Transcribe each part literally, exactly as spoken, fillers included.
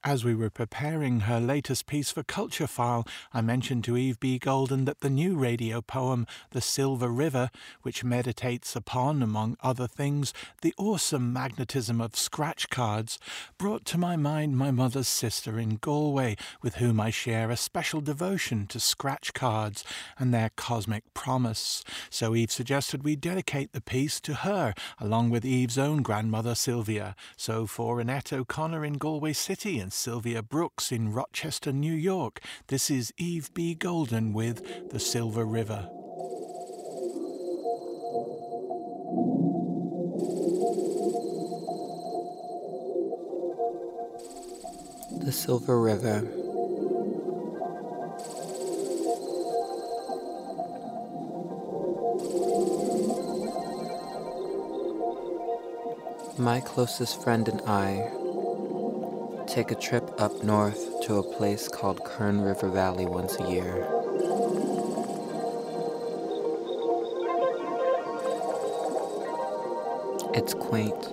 As we were preparing her latest piece for Culture File, I mentioned to Eve B. Golden that the new radio poem, The Silver River, which meditates upon, among other things, the awesome magnetism of scratch cards, brought to my mind my mother's sister in Galway, with whom I share a special devotion to scratch cards and their cosmic promise. So Eve suggested we dedicate the piece to her, along with Eve's own grandmother Sylvia. So for Annette O'Connor in Galway City and Sylvia Brooks in Rochester, New York, this is Eve B. Golden with The Silver River. The Silver River. My closest friend and I take a trip up north to a place called Kern River Valley once a year. It's quaint,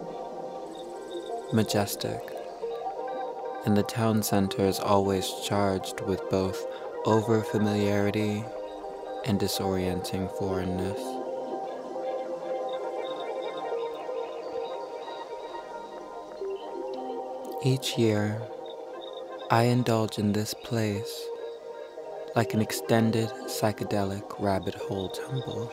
majestic, and the town center is always charged with both over-familiarity and disorienting foreignness. Each year, I indulge in this place like an extended psychedelic rabbit hole tumble.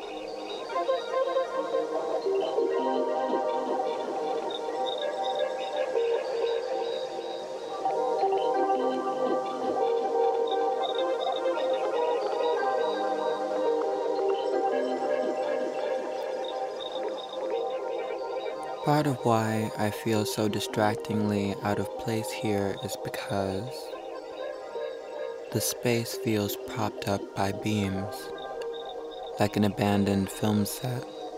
Part of why I feel so distractingly out of place here is because the space feels propped up by beams, like an abandoned film set.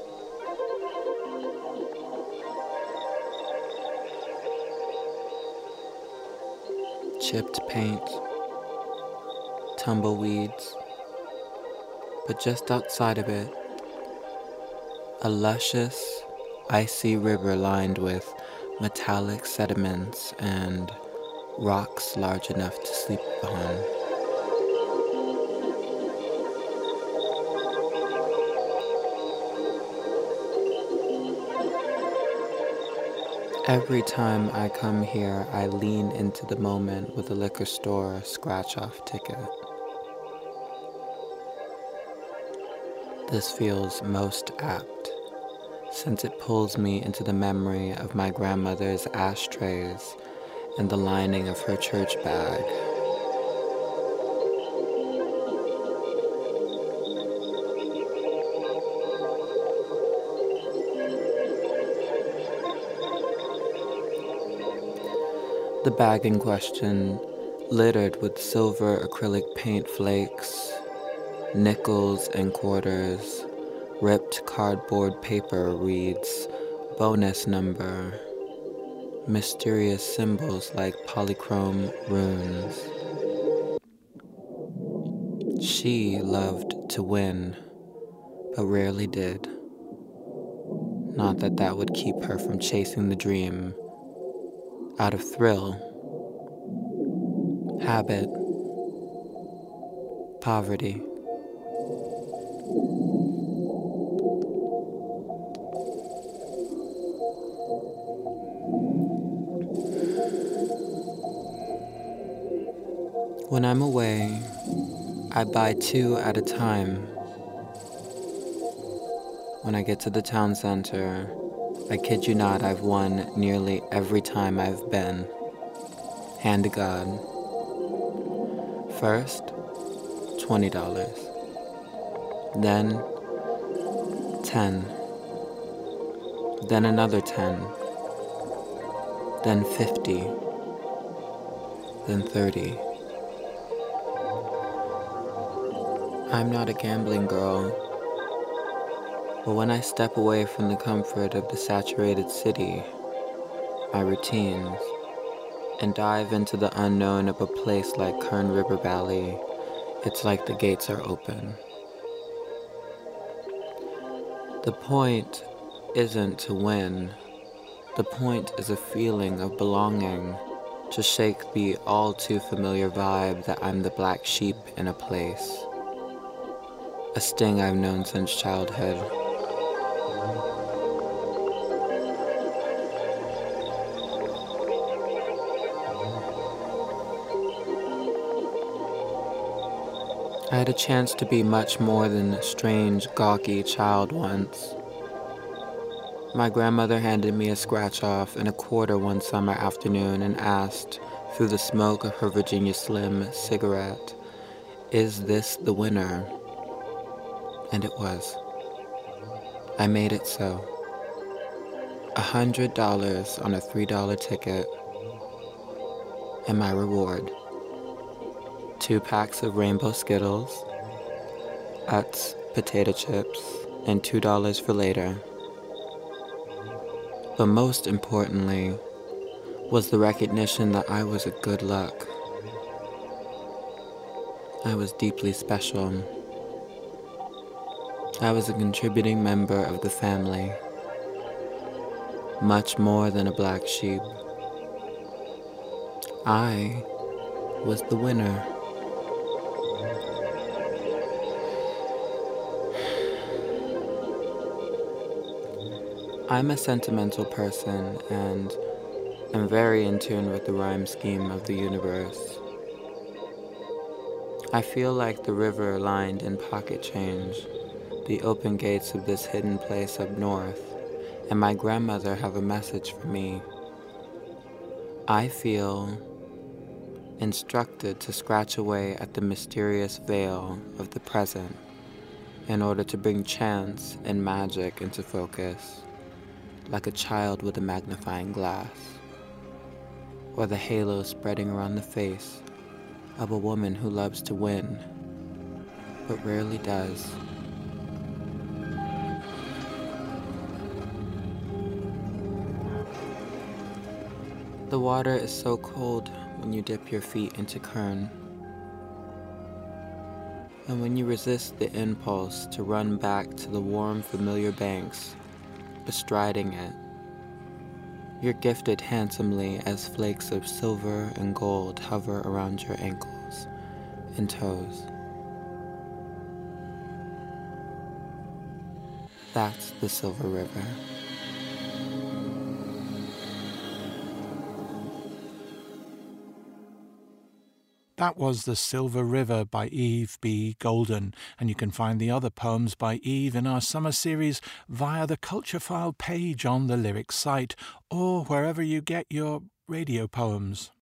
Chipped paint, tumbleweeds, but just outside of it, a luscious, icy river lined with metallic sediments and rocks large enough to sleep upon. Every time I come here, I lean into the moment with a liquor store scratch-off ticket. This feels most apt, since it pulls me into the memory of my grandmother's ashtrays and the lining of her church bag. The bag in question, littered with silver acrylic paint flakes, nickels and quarters, ripped cardboard paper reads, bonus number, mysterious symbols like polychrome runes. She loved to win, but rarely did. Not that that would keep her from chasing the dream. Out of thrill, habit, poverty. When I'm away, I buy two at a time. When I get to the town center, I kid you not, I've won nearly every time I've been. Hand to God. First, twenty dollars. Then, ten. Then another ten. Then fifty. Then thirty. I'm not a gambling girl, but when I step away from the comfort of the saturated city, my routines, and dive into the unknown of a place like Kern River Valley, it's like the gates are open. The point isn't to win. The point is a feeling of belonging, to shake the all too familiar vibe that I'm the black sheep in a place, a sting I've known since childhood. I had a chance to be much more than a strange, gawky child once. My grandmother handed me a scratch-off and a quarter one summer afternoon and asked, through the smoke of her Virginia Slim cigarette, "Is this the winner?" And it was. I made it so. A hundred dollars on a three-dollar ticket, and my reward. Two packs of Rainbow Skittles, Utz potato chips, and two dollars for later. But most importantly was the recognition that I was a good luck. I was deeply special. I was a contributing member of the family, much more than a black sheep. I was the winner. I'm a sentimental person and am very in tune with the rhyme scheme of the universe. I feel like the river lined in pocket change, the open gates of this hidden place up north, and my grandmother have a message for me. I feel instructed to scratch away at the mysterious veil of the present in order to bring chance and magic into focus, like a child with a magnifying glass, or the halo spreading around the face of a woman who loves to win, but rarely does. The water is so cold when you dip your feet into Kern, and when you resist the impulse to run back to the warm, familiar banks, bestriding it, you're gifted handsomely as flakes of silver and gold hover around your ankles and toes. That's the Silver River. That was The Silver River by Eve B. Golden, and you can find the other poems by Eve in our summer series via the Culture File page on the Lyrics site, or wherever you get your radio poems.